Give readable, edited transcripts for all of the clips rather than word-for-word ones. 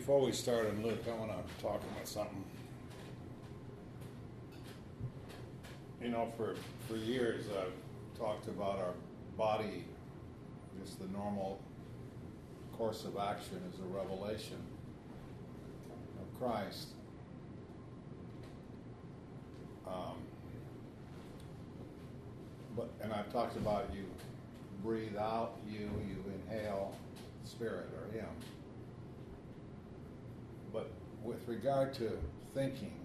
Before we start in Luke, I want to talk about something. You know, for years I've talked about our body, just the normal course of action is a revelation of Christ. And I've talked about you breathe out, you inhale Spirit or Him. But with regard to thinking,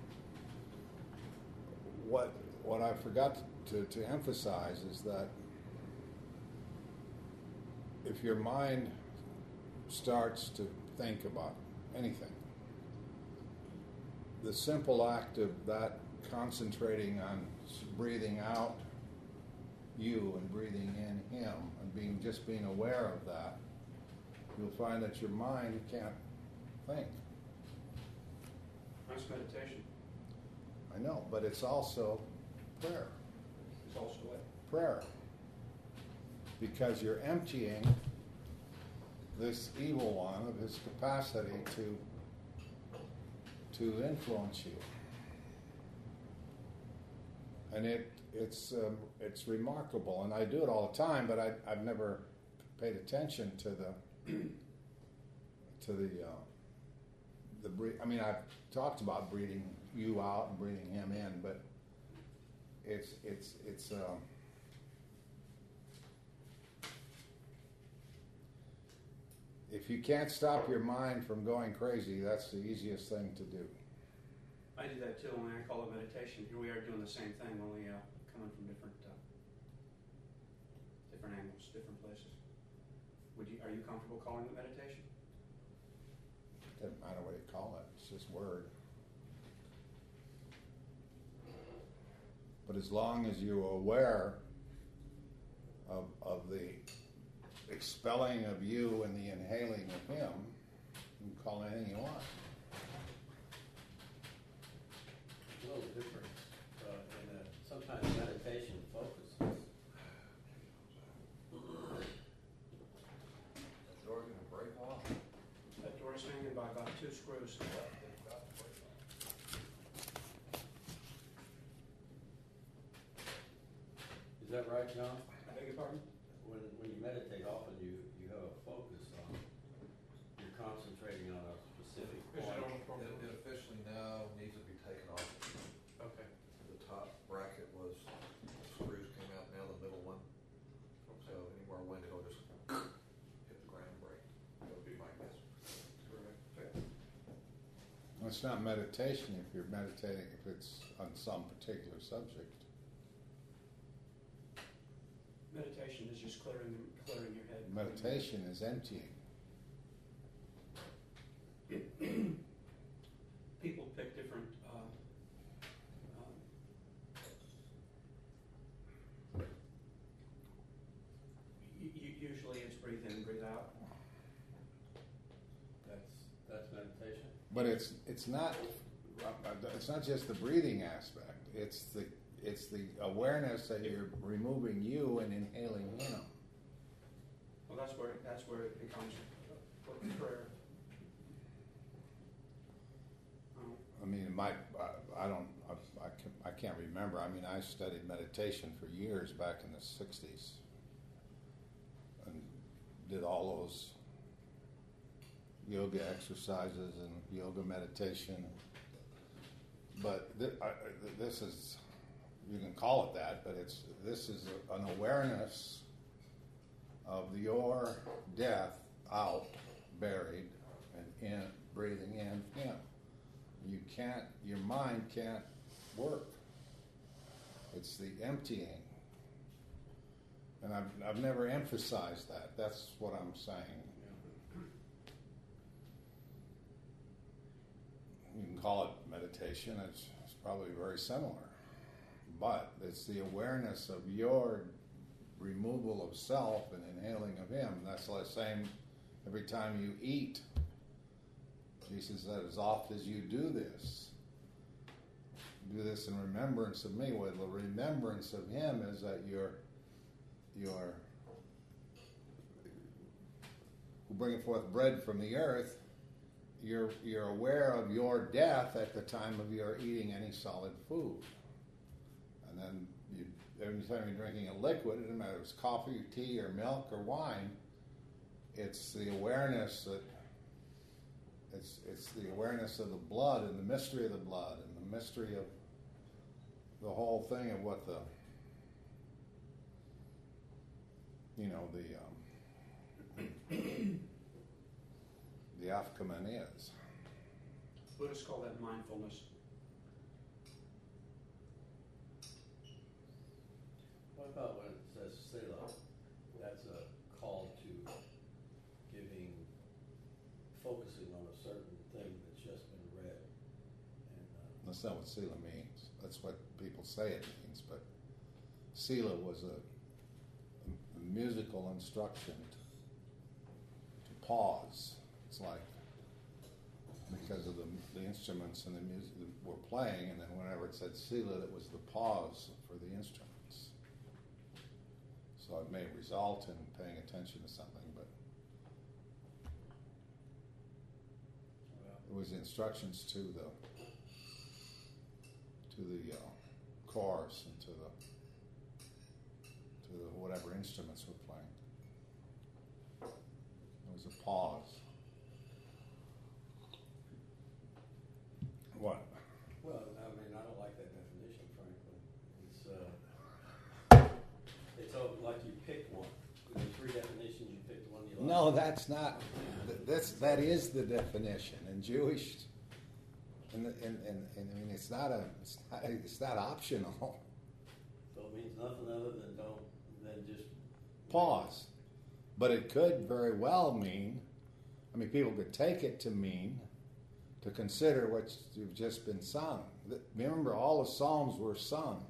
what I forgot to emphasize is that if your mind starts to think about anything, the simple act of that concentrating on breathing out you and breathing in Him and being aware of that, you'll find that your mind can't think. That's meditation. I know, but it's also prayer. It's also what? Prayer. Because you're emptying this evil one of his capacity to influence you. And it's remarkable, and I do it all the time, but I've never paid attention to the breath. I mean, I've talked about breathing you out and breathing him in, but it's if you can't stop your mind from going crazy, that's the easiest thing to do. I do that too, and I call it meditation. Here we are doing the same thing, only coming from different angles, different places. Are you comfortable calling it meditation? It doesn't matter what you call it; it's just word. But as long as you're aware of the expelling of you and the inhaling of him, you can call it anything you want. A little different in that sometimes meditation focuses. That door going to break off? That door's hanging by about 2 screws. Is that right, John? I beg your pardon? When you meditate, often you have a focus on, you're concentrating on a specific point. It officially now needs to be taken off. Okay. The top bracket was, the screws came out, now the middle one. So anywhere wind, it'll just hit the ground and break. That would be my guess. Correct. Well, it's not meditation if you're meditating, if it's on some particular subject. Meditation is just clearing your head. Meditation is emptying. People pick different usually it's breathe in, breathe out. That's meditation. But it's not just the breathing aspect. It's the awareness that you're removing you and inhaling him. Well, that's where it becomes prayer. I mean, I can't remember. I mean, I studied meditation for years back in the 60s and did all those yoga exercises and yoga meditation. But this is, you can call it that, but this is an awareness of your death out, buried, and in, breathing in him. Your mind can't work. It's the emptying. And I've never emphasized that. That's what I'm saying. You can call it meditation. It's probably very similar. But it's the awareness of your removal of self and inhaling of him. That's the same every time you eat. Jesus said, as oft as you do this in remembrance of me. Well, the remembrance of him is that you're who bringing forth bread from the earth you're aware of your death at the time of your eating any solid food. And then every time you're drinking a liquid, it doesn't matter if it's coffee or tea or milk or wine, it's the awareness that it's the awareness of the blood and the mystery of the blood and the mystery of the whole thing of what the the afkaman is. Buddhists call that mindfulness. What about when it says sila? That's a call to focusing on a certain thing that's just been read. And, That's not what sila means. That's what people say it means, but sila was a musical instruction to pause. It's like because of the instruments and the music that were playing, and then whenever it said sila, it was the pause for the instruments. So it may result in paying attention to something, but it was instructions to the chorus and to the whatever instruments were playing. It was a pause. What? well, I mean, I don't like that definition, frankly. It's like you pick one. There's three definitions. You pick the one you like. No, that's not. That is the definition in Jewish. And I mean, it's not optional. So it means nothing other than just Pause. But it could very well mean. I mean, people could take it to mean to consider what's just been sung. Remember, all the psalms were sung,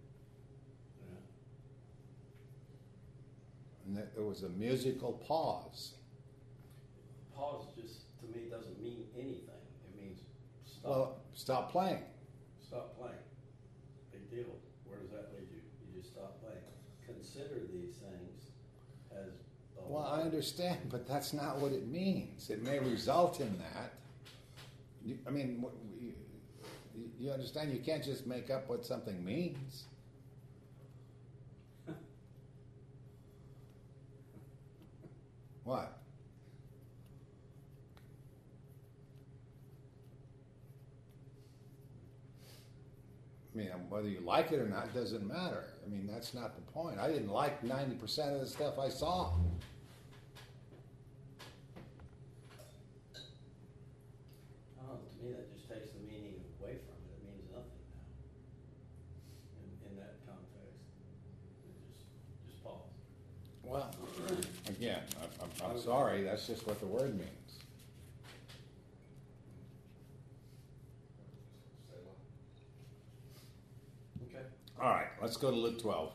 Yeah. and it was a musical pause. Pause just to me doesn't mean anything. It means stop. Well, stop playing. Stop playing. Big deal. Where does that lead you? You just stop playing. Consider these things as the whole Well, I life. understand, but that's not what it means. It may result in that. I mean, you understand? You can't just make up what something means. What? I mean, whether you like it or not doesn't matter. I mean, that's not the point. I didn't like 90% of the stuff I saw. Oh, to me, that just takes the meaning away from it. It means nothing now. In that context, just pause. Well, again, I'm sorry. That's just what the word means. Okay. All right, let's go to Luke 12.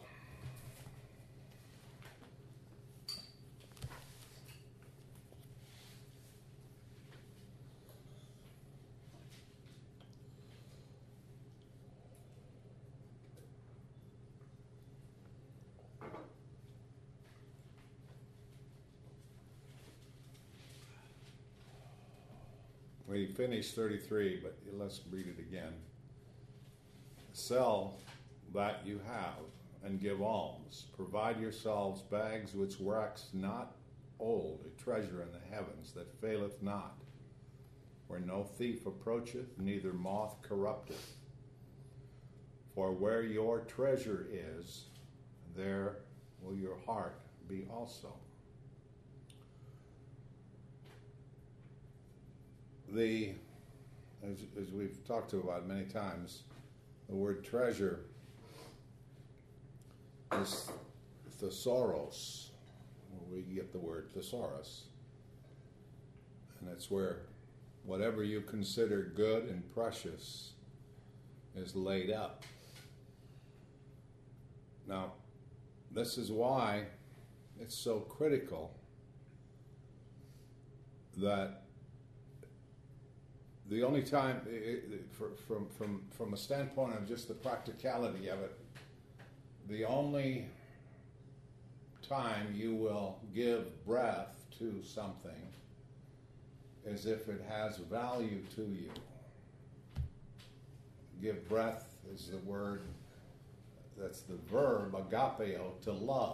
We finished 33, but let's read it again. Sell that you have and give alms. Provide yourselves bags which wax not old, a treasure in the heavens that faileth not, where no thief approacheth, neither moth corrupteth. For where your treasure is, there will your heart be also. As we've talked about many times, the word treasure is thesaurus, where we get the word thesaurus. And it's where whatever you consider good and precious is laid up. Now, this is why it's so critical that the only time, from a standpoint of just the practicality of it, the only time you will give breath to something as if it has value to you. Give breath is the word, that's the verb, agapeo, to love.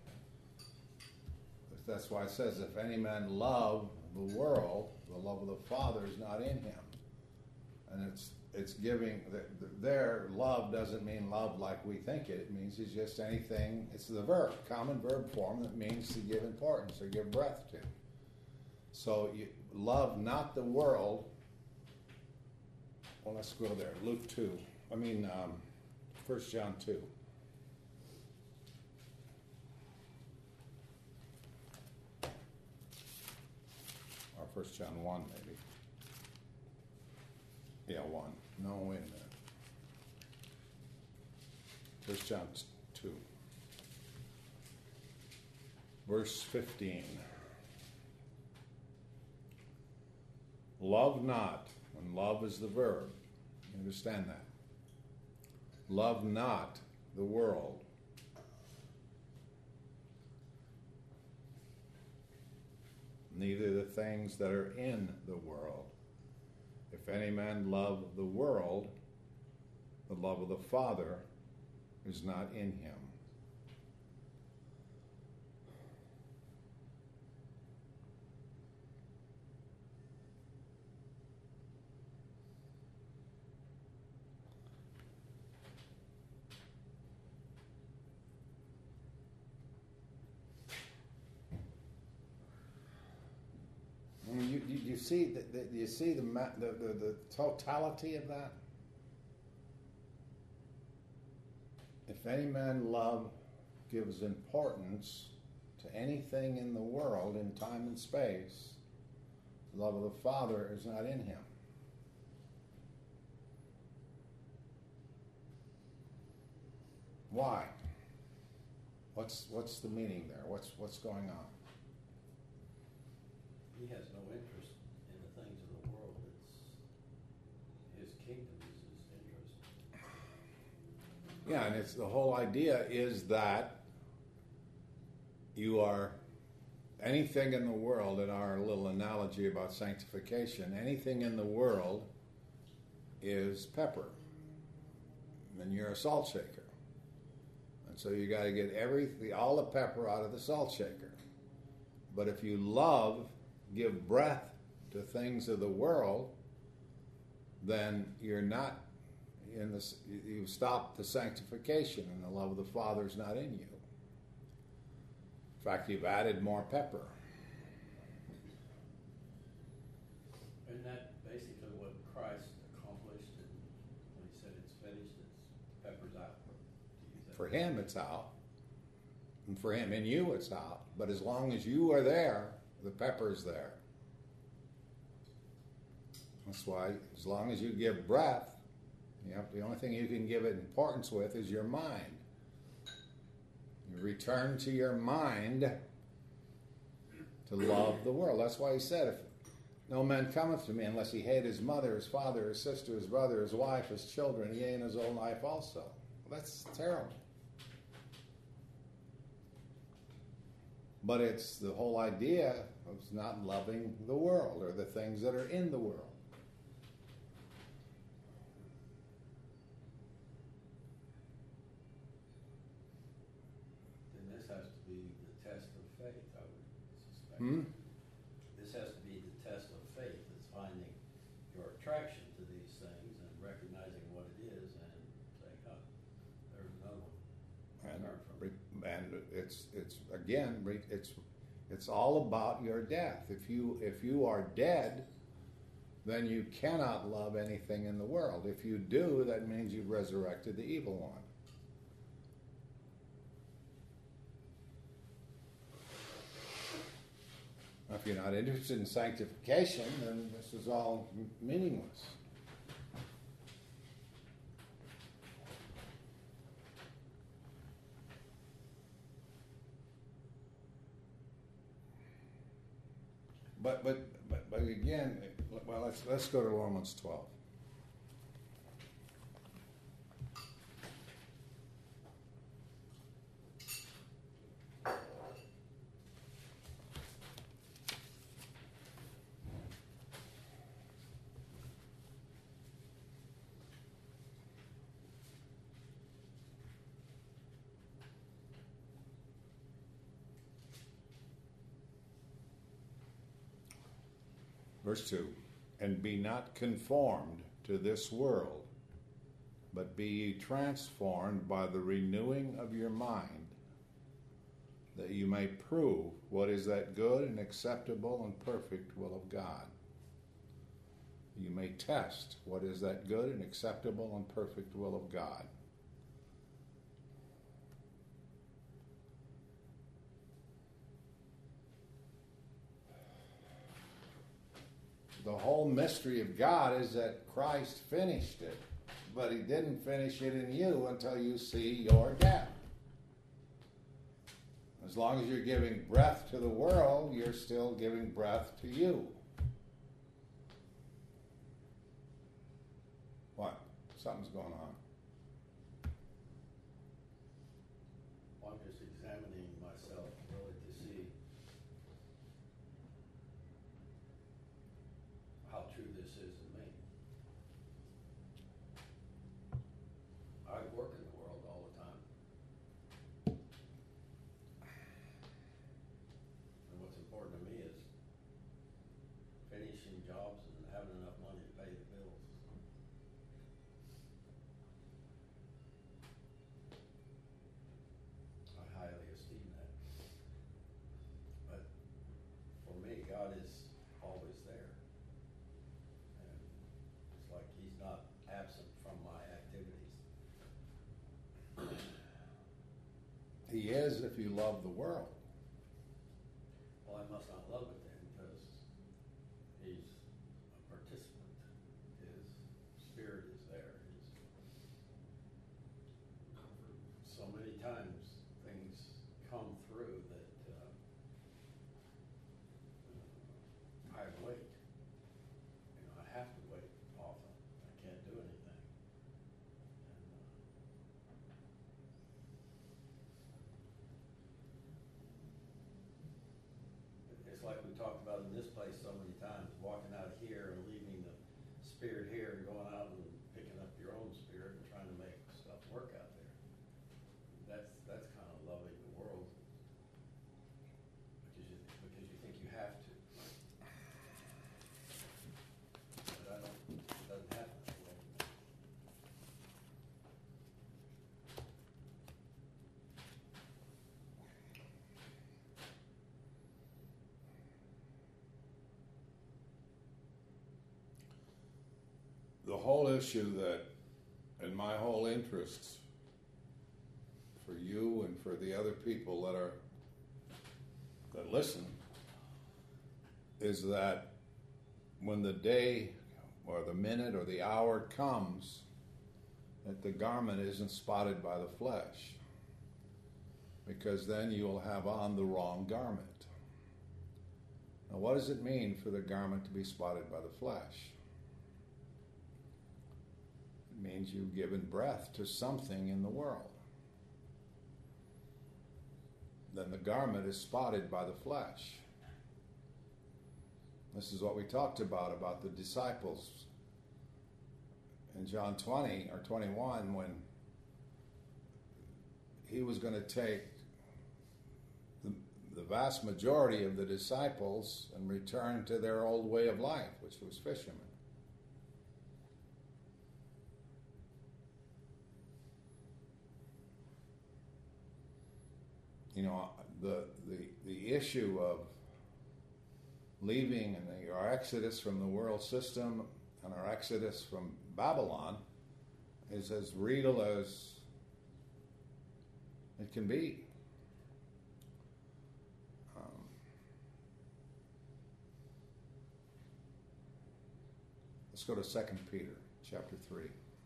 That's why it says, if any man love the world, the love of the Father is not in him. And it's giving, their love doesn't mean love like we think it. It means it's just anything, it's the verb, common verb form that means to give importance or give breath to. So you love not the world. Well, let's go there. Luke 2. 1 John 2. Or 1 John 1, maybe. Yeah, 1. No, wait a minute. 1 John 2. Verse 15. Love not, when love is the verb, you understand that. Love not the world. Neither the things that are in the world. If any man love the world, the love of the Father is not in him. You see the totality of that? If any man love gives importance to anything in the world, in time and space, the love of the Father is not in him. Why? What's the meaning there? What's going on? He has no interest in the things of the world. It's his kingdom is his interest. Yeah, and it's the whole idea is that you are anything in the world, in our little analogy about sanctification, anything in the world is pepper. And you're a salt shaker. And so you got to get all the pepper out of the salt shaker. But if you give breath to things of the world, then you're not in this. You stop the sanctification, and the love of the Father is not in you. In fact, you've added more pepper. Isn't that basically what Christ accomplished? And when he said it's finished, it's pepper's out. For him, it's out. And for him, in you, it's out. But as long as you are there, the pepper's there. That's why, as long as you give breath, the only thing you can give it importance with is your mind. You return to your mind to love the world. That's why he said, if no man cometh to me unless he hate his mother, his father, his sister, his brother, his wife, his children, yea, and his own life also. Well, that's terrible. But it's the whole idea of not loving the world or the things that are in the world. Then this has to be the test of faith, I would suspect. This has to be the test of faith. It's finding your attraction to these things and recognizing what it is and saying, oh, there's another one. And it's all about your death. If you are dead, then you cannot love anything in the world. If you do, that means you've resurrected the evil one. If you're not interested in sanctification, then this is all meaningless. But again, well, let's go to Romans 12. Verse 2, and be not conformed to this world, but be ye transformed by the renewing of your mind, that you may prove what is that good and acceptable and perfect will of God. You may test what is that good and acceptable and perfect will of God. The whole mystery of God is that Christ finished it, but he didn't finish it in you until you see your death. As long as you're giving breath to the world, you're still giving breath to you. What? Something's going on. Well, I'm just examining myself really to see how true this is in me. I work in the world all the time. And what's important to me is finishing jobs and having enough money to pay the bills. I highly esteem that. But for me, God is always there. And it's like he's not absent from my activities. He is if you love the world. Well, I must not love it then, because he's a participant. His spirit is there. So many times things come through that I wait. I have to wait often. I can't do anything. It's like we talked about in this place so many times, walking out of here and leaving the spirit here and going out and picking up your own spirit and trying to make stuff work out there. That's kind of loving the world because you think you have to. But it doesn't happen that way. The whole issue that, and my whole interests for you and for the other people that listen, is that when the day or the minute or the hour comes, that the garment isn't spotted by the flesh, because then you'll have on the wrong garment. Now, what does it mean for the garment to be spotted by the flesh? It means you've given breath to something in the world. Then the garment is spotted by the flesh. This is what we talked about the disciples in John 20 or 21, when he was going to take the vast majority of the disciples and return to their old way of life, which was fishermen. You know, the issue of leaving and our exodus from the world system and our exodus from Babylon is as real as it can be. Let's go to 2 Peter chapter 3.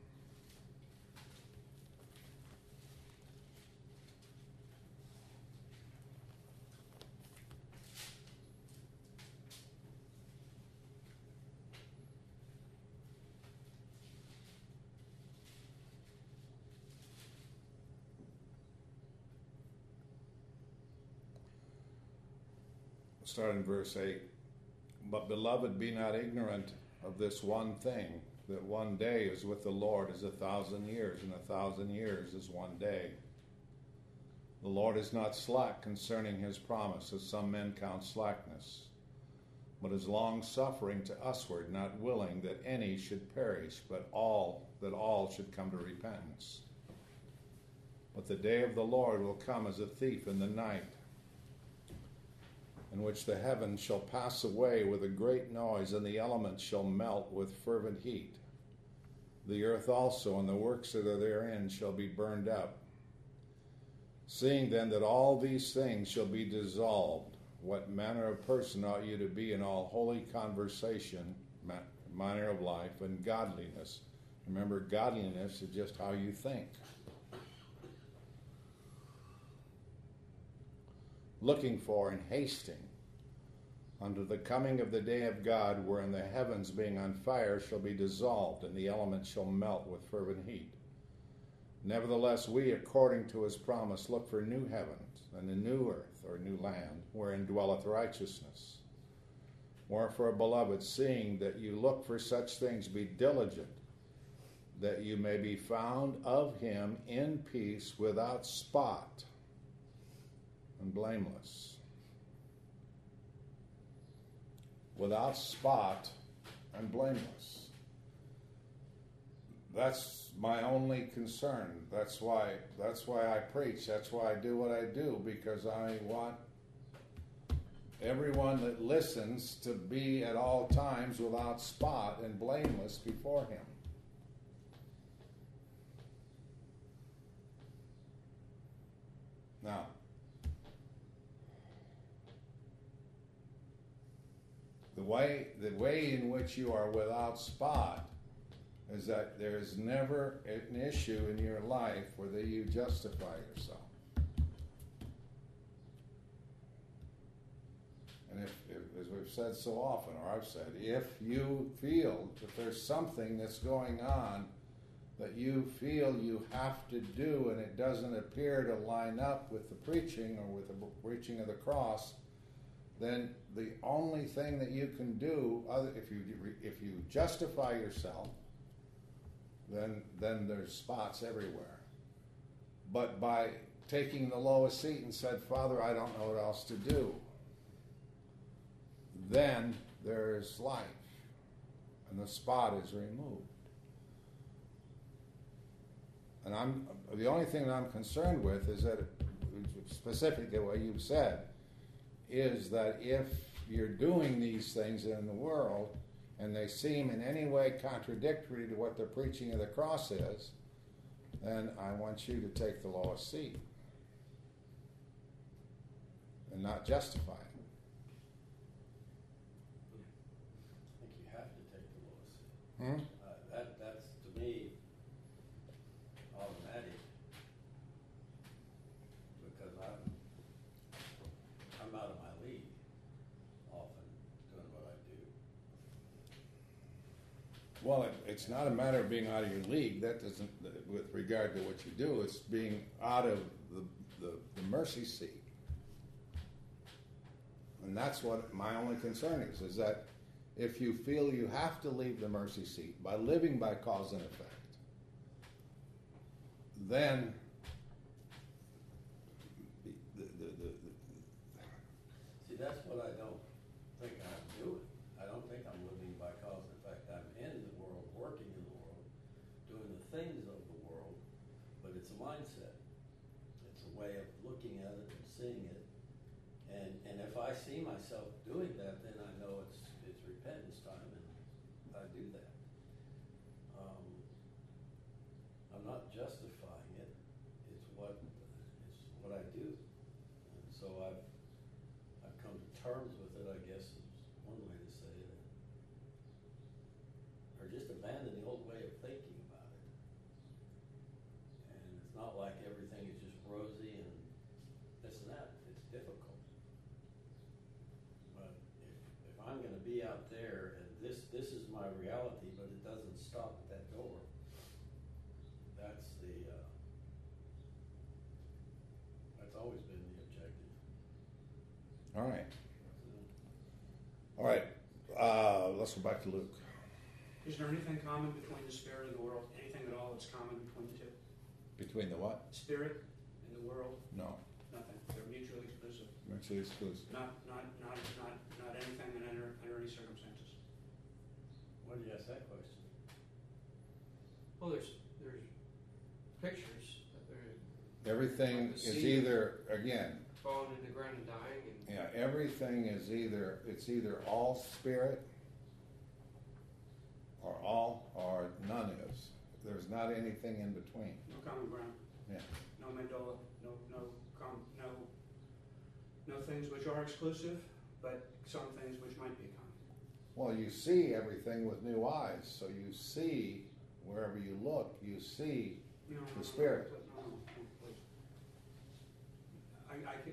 Start in verse 8. But beloved, be not ignorant of this one thing, that one day is with the Lord as 1,000 years, and 1,000 years is one day. The Lord is not slack concerning his promise, as some men count slackness, but is long-suffering to usward, not willing that any should perish, but that all should come to repentance. But the day of the Lord will come as a thief in the night, in which the heavens shall pass away with a great noise, and the elements shall melt with fervent heat. The earth also and the works that are therein shall be burned up. Seeing then that all these things shall be dissolved, what manner of person ought you to be in all holy conversation, manner of life, and godliness? Remember, godliness is just how you think. Looking for and hasting unto the coming of the day of God, wherein the heavens being on fire shall be dissolved, and the elements shall melt with fervent heat. Nevertheless, we, according to his promise, look for new heavens and a new earth, or new land, wherein dwelleth righteousness. Wherefore, beloved, seeing that you look for such things, be diligent, that you may be found of him in peace, without spot and blameless. Without spot and blameless. That's my only concern. That's why I preach. That's why I do what I do, because I want everyone that listens to be at all times without spot and blameless before him. Now, the way in which you are without spot is that there is never an issue in your life where you justify yourself. And if, as we've said so often, or I've said, if you feel that there's something that's going on that you feel you have to do and it doesn't appear to line up with the preaching or with the preaching of the cross, then the only thing that you can do, if you justify yourself, then there's spots everywhere. But by taking the lowest seat and said, Father, I don't know what else to do, then there's life, and the spot is removed. And the only thing that I'm concerned with is that, specifically what you've said, is that if you're doing these things in the world and they seem in any way contradictory to what the preaching of the cross is, then I want you to take the lowest seat and not justify it. I think you have to take the lowest seat. That's, to me, automatic, because I'm out of my league often doing what I do. Well, it's not a matter of being out of your league. That doesn't, with regard to what you do, it's being out of the mercy seat. And that's what my only concern is that if you feel you have to leave the mercy seat by living by cause and effect, then See, that's what I don't think I'm doing. I don't think I'm living by cause and effect. I'm in the world, working in the world, doing the things of the world, but it's a mindset. It's a way of looking at it and seeing it. And if I see myself doing that, then I know it's repentance time, and I do that. I'm not justifying it. It's what I do. And so I've come to terms with it, I guess is one way to say it. Or just abandon the old way of thinking about it. And it's not like everything is just rosy and this and that. It's difficult. But if I'm going to be out there and this is my reality, but it doesn't stop at that door, that's always been the objective. all right. Let's go back to Luke. Is there anything common between the spirit and the world? Anything at all that's common between the two? Between the what? Spirit and the world? No. Nothing. They're mutually exclusive. Mutually exclusive. Not anything that enter do you ask that question? Well, there's pictures that they're Everything Like the is seed. either, again, falling in the ground and dying, and yeah, everything is either all spirit or all or none is. There's not anything in between. no common ground, Yeah. no medulla, no things which are exclusive, but some things which might be common. Well, you see everything with new eyes, so you see wherever you look, you see No, the spirit. No, please. I could,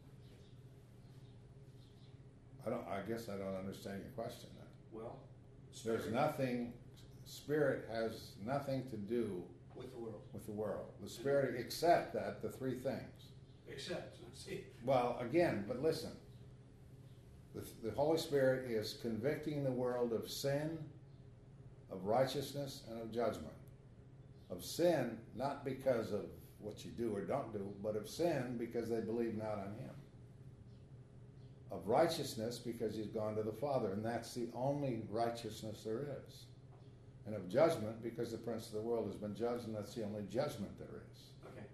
I guess I don't understand your question then. well, There's spirit nothing, spirit has nothing to do with the world, with the world. The spirit, except that the three things. except, see, Well, again, but listen. The Holy Spirit is convicting the world of sin, of righteousness, and of judgment. Of sin, not because of what you do or don't do, but of sin because they believe not on Him. Of righteousness because He's gone to the Father, and that's the only righteousness there is. And of judgment because the Prince of the world has been judged, and that's the only judgment there is. okay.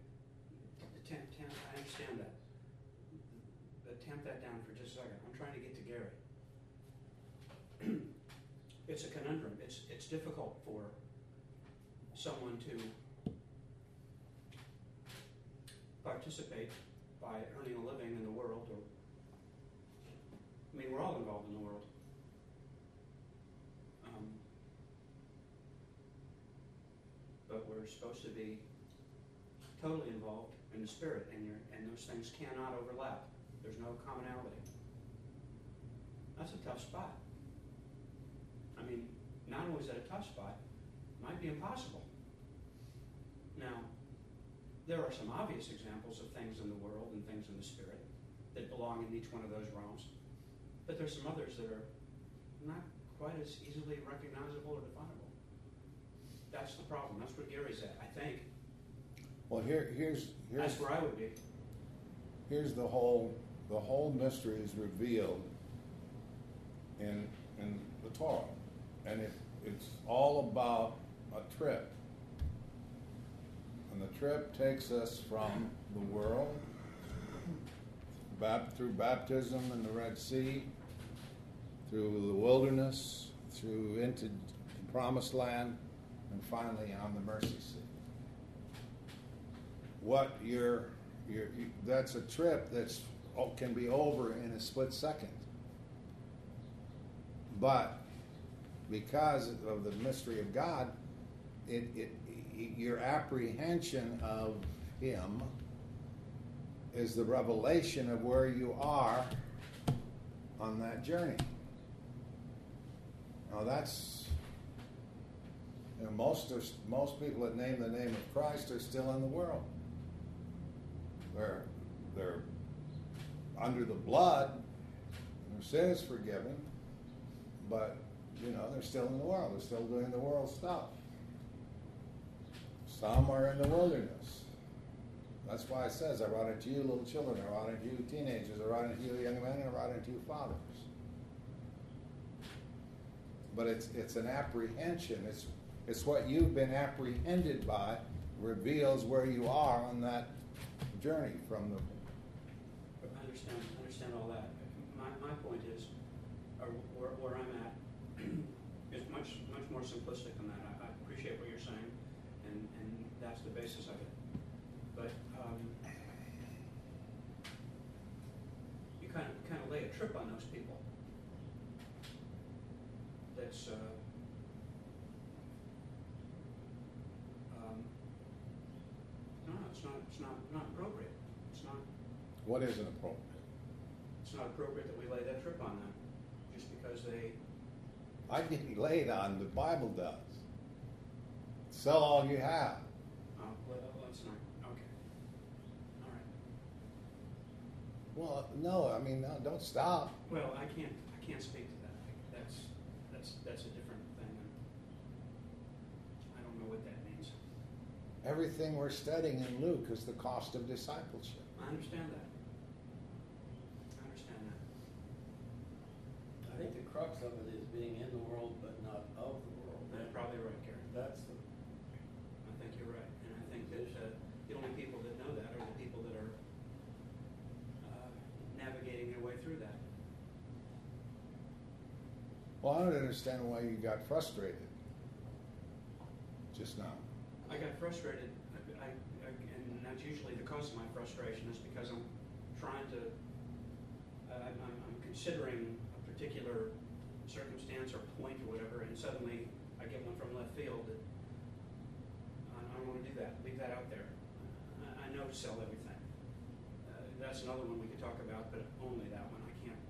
I understand that. But tamp that down for just a second. I'm trying to get to Gary. It's a conundrum. It's difficult for someone to participate by earning a living in the world, or I mean, we're all involved in the world. But we're supposed to be totally involved in the spirit, and those things cannot overlap. There's no commonality. That's a tough spot. I mean, not only is that a tough spot, it might be impossible. Now, there are some obvious examples of things in the world and things in the spirit that belong in each one of those realms, but there's some others that are not quite as easily recognizable or definable. That's the problem. That's where Gary's at, I think. Well, here's That's where I would be. here's the whole mystery is revealed in the Torah, and it's all about a trip, and the trip takes us from the world through baptism in the Red Sea, through the wilderness, through into the Promised Land, and finally on the mercy seat. That's a trip that's can be over in a split second. But because of the mystery of God, your apprehension of Him is the revelation of where you are on that journey. Now that's, most people that name the name of Christ are still in the world. They're under the blood, their sin is forgiven, but they're still in the world. They're still doing the world stuff. Some are in the wilderness. That's why it says, I write unto you little children, I write unto you teenagers, I write unto you young men, and I write unto you fathers. But it's an apprehension. It's what you've been apprehended by reveals where you are on that journey from the. I understand all that. My point is, or where I'm at, is much more simplistic than that. I appreciate what you're saying, and that's the basis of it. But you kind of lay a trip on those people. That's no, it's not appropriate. It's not. What isn't appropriate? It's not appropriate that we lay that trip on them, just because they. I didn't lay it on. The Bible does. Sell all you have. Let's not. Okay. All right. Well, no. I mean, no, don't stop. Well, I can't speak to that. That's a different thing. I don't know what that means. Everything we're studying in Luke is the cost of discipleship. I understand that. I think the crux of it is being in the world but not of through that. Well, I don't understand why you got frustrated just now. I got frustrated, and that's usually the cause of my frustration is because I'm trying to, I'm considering a particular circumstance or point or whatever, and suddenly I get one from left field that I don't want to do that. Leave that out there. I know to sell everything. That's another one we could talk about, but only that one.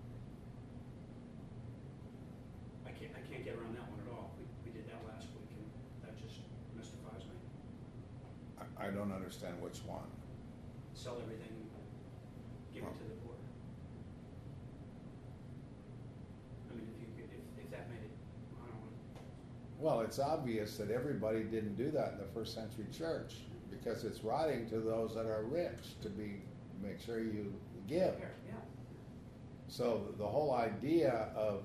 I can't get around that one at all. We did that last week, and that just mystifies me. I don't understand which one. Sell everything, give it to the board. I mean, if that made it, I don't know. Well, it's obvious that everybody didn't do that in the first century church because it's writing to those that are rich to make sure you give. Yeah. So the whole idea of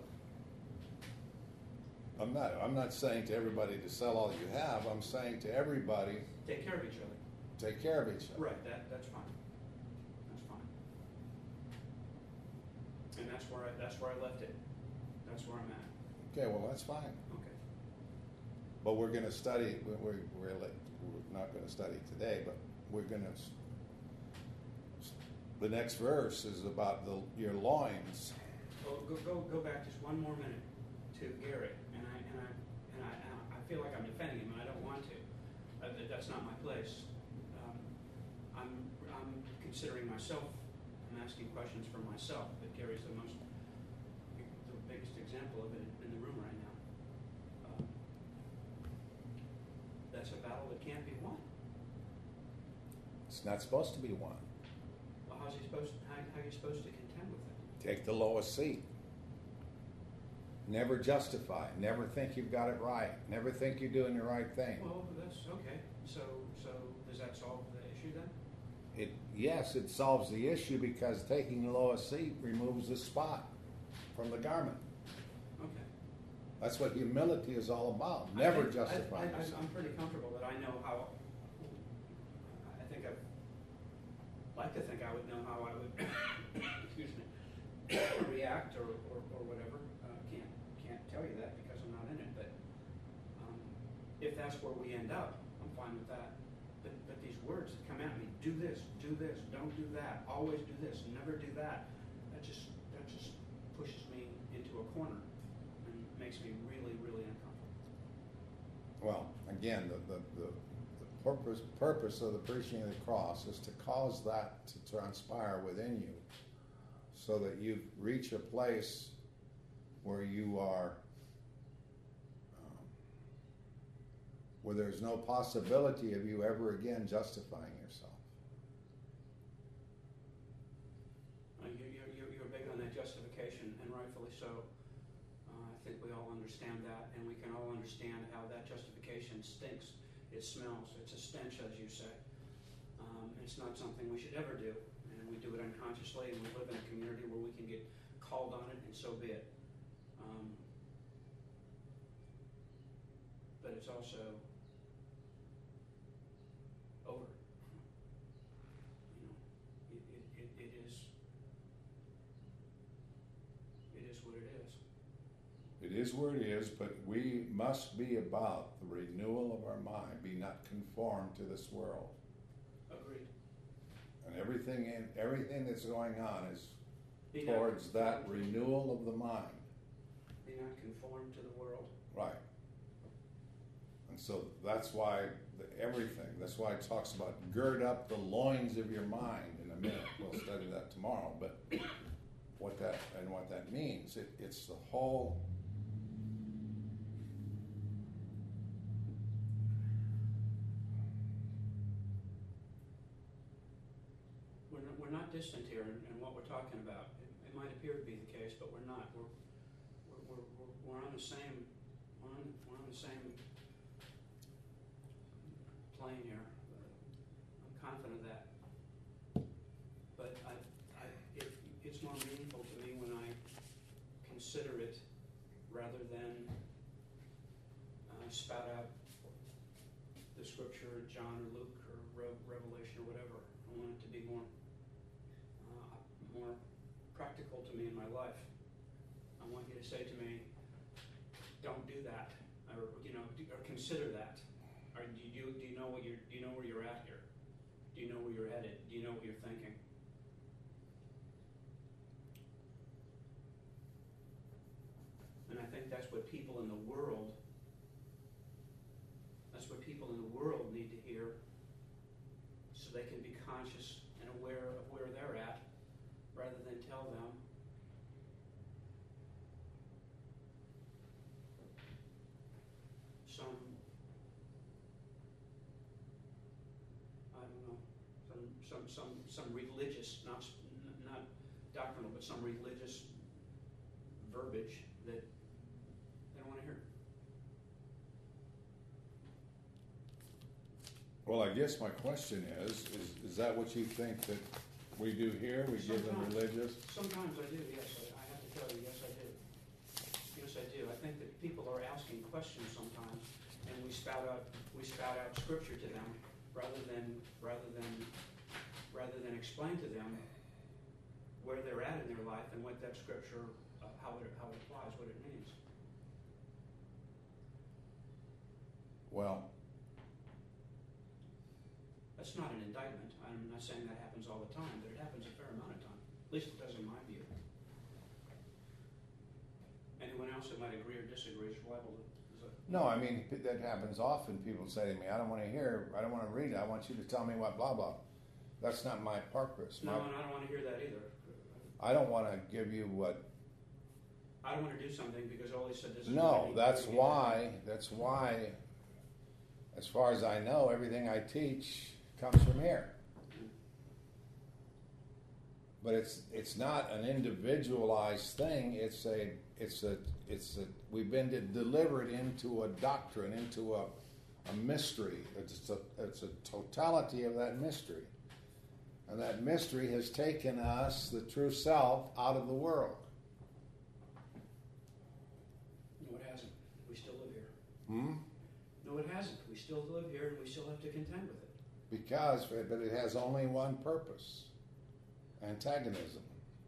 I'm not saying to everybody to sell all you have. I'm saying to everybody Take care of each other. take care of each other. Right, that's fine. That's fine. And that's where I left it. That's where I'm at. Okay, well that's fine. Okay. But we're going to study. We're not going to study today, but we're going to. The next verse is about your loins. Well, go back just one more minute to Garrett, and I feel like I'm defending him, and I don't want to. That's not my place. I'm considering myself. I'm asking questions for myself. But Gary's the biggest example of it in the room right now. That's a battle that can't be won. It's not supposed to be one. Well, how are you supposed to contend with it? Take the lowest seat. Never justify. Never think you've got it right. Never think you're doing the right thing. Well, that's okay. So does that solve the issue then? Yes, it solves the issue because taking the lowest seat removes the spot from the garment. Okay. That's what humility is all about. Never justify yourself. I'm pretty comfortable that I know how. I'd like to think I would know how I would, excuse me, react or whatever. Can't tell you that because I'm not in it. But if that's where we end up, I'm fine with that. But these words that come at me: do this, don't do that, always do this, never do that. That just pushes me into a corner and makes me really, really uncomfortable. Well, again, the purpose of the preaching of the cross is to cause that to transpire within you so that you reach a place where you are where there's no possibility of you ever again justifying yourself. You're big on that justification, and rightfully so. I think we all understand that, and we can all understand how that justification stinks. It smells. It's a stench, as you say. It's not something we should ever do, and we do it unconsciously, and we live in a community where we can get called on it, and so be it. But it's also over. It is what it is. It is where it is, but we must be about the renewal of our mind, be not conformed to this world. Agreed. And everything that's going on is Be not towards that conformed. renewal of the mind. Be not conformed to the world. Right. And so that's why that's why it talks about gird up the loins of your mind in a minute. We'll study that tomorrow. But what that means, it's the whole. We're not distant here in what we're talking about. It might appear to be the case, but we're not. We're on the same. We're on the same plane here. I'm confident of that. But it's more meaningful to me when I consider it rather than spout out the scripture, John or Luke or Revelation or whatever. I want it to be more practical to me in my life. I want you to say to me, don't do that, or or consider that. Or do you know what do you know where you're at here? Do you know where you're headed? Do you know what you're thinking? And I think that's what people in the world need to hear, so they can be conscious and aware of where they're at, rather than tell them some, I don't know, some religious, not doctrinal, but some religious verbiage that they don't want to hear. Well, I guess my question is that what you think that we do here? We give them religious? Sometimes I do, yes. I have to tell you, yes, I do. Yes, I do. I think that people are asking questions sometimes, and we spout out scripture to them rather than explain to them where they're at in their life and what that scripture, how it applies, what it means. Well, that's not an indictment. I'm not saying that happens all the time, but it happens a fair amount of time. At least it does in my view. Anyone else that might agree or disagree is liable to. no, I mean, that happens often. People say to me, I don't want to read it. I want you to tell me what blah, blah. That's not my purpose. No, and I don't want to hear that either. I don't want to give you what. I don't want to do something because all he said this. No, that's why, as far as I know, everything I teach comes from here. But it's not an individualized thing. We've been delivered into a doctrine, into a mystery. It's a totality of that mystery. And that mystery has taken us, the true self, out of the world. No, it hasn't. We still live here. Hmm? No, it hasn't. We still live here, and we still have to contend with it. But it has only one purpose: antagonism.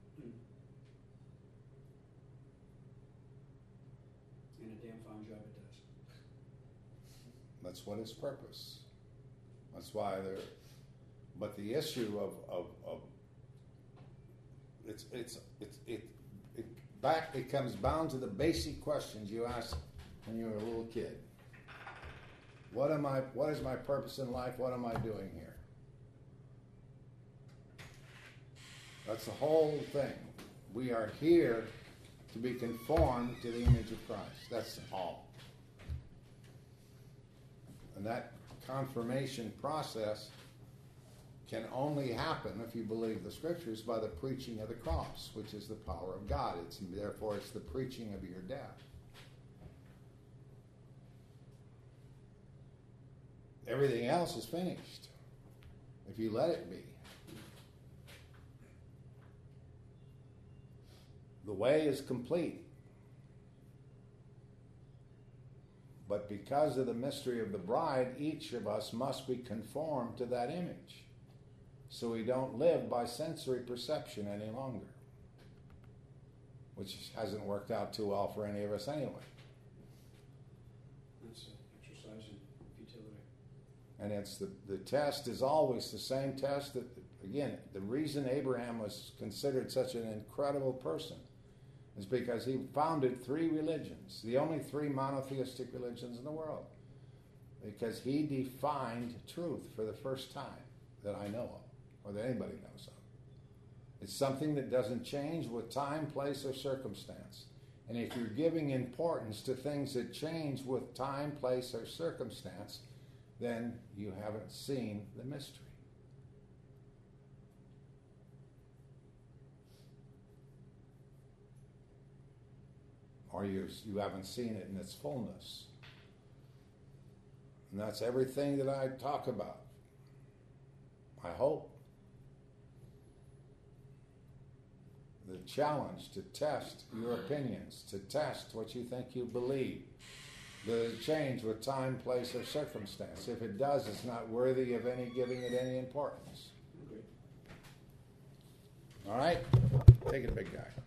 And a damn fine job it does. That's what its purpose. That's why there. But the issue of it comes down to the basic questions you asked when you were a little kid. What is my purpose in life? What am I doing here? That's the whole thing. We are here to be conformed to the image of Christ. That's all. And that confirmation process can only happen, if you believe the scriptures, by the preaching of the cross, which is the power of God. Therefore, it's the preaching of your death. Everything else is finished, if you let it be. The way is complete. But because of the mystery of the bride, each of us must be conformed to that image, so we don't live by sensory perception any longer, which hasn't worked out too well for any of us anyway. That's exercise in futility. And it's the test is always the same test that, again, the reason Abraham was considered such an incredible person is because he founded 3 religions, the only 3 monotheistic religions in the world, because he defined truth for the first time that I know of, or that anybody knows of. It's something that doesn't change with time, place, or circumstance. And if you're giving importance to things that change with time, place, or circumstance, then you haven't seen the mystery. Or you haven't seen it in its fullness. And that's everything that I talk about. I hope. The challenge to test your opinions, to test what you think you believe. Does it change with time, place, or circumstance? If it does, it's not worthy of giving it any importance. Agreed. All right? Take it, big guy.